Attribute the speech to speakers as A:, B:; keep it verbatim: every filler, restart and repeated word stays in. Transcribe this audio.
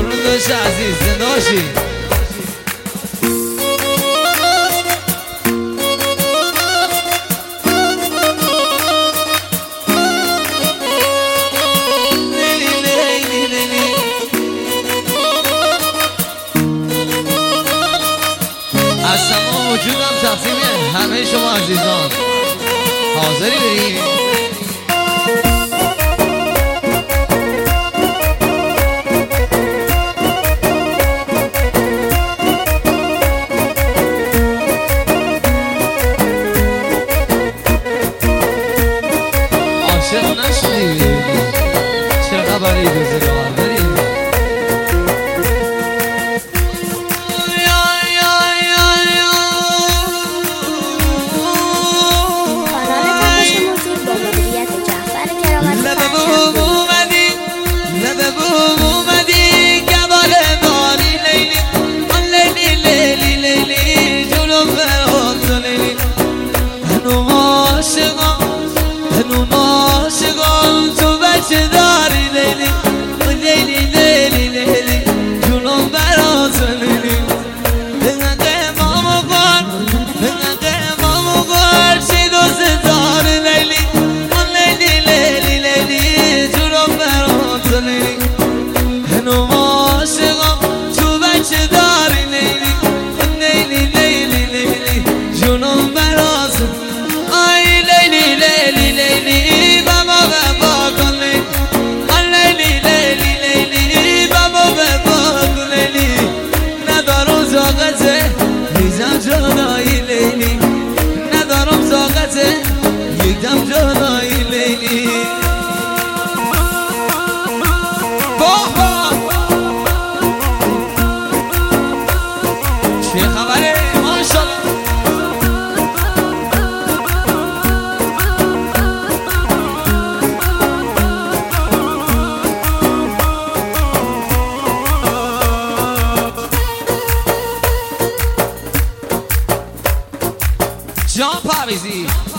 A: قربون داشت عزیز زنداشی از تمام وجودم تقسیم همه شما عزیزان حاضری بریم عاشق نشدی چه خبری روزگار بریم جانای لیلی ندارم زاغت یک دم جانای لیلی بابا چه خبره ماشاءالله جان پاویزی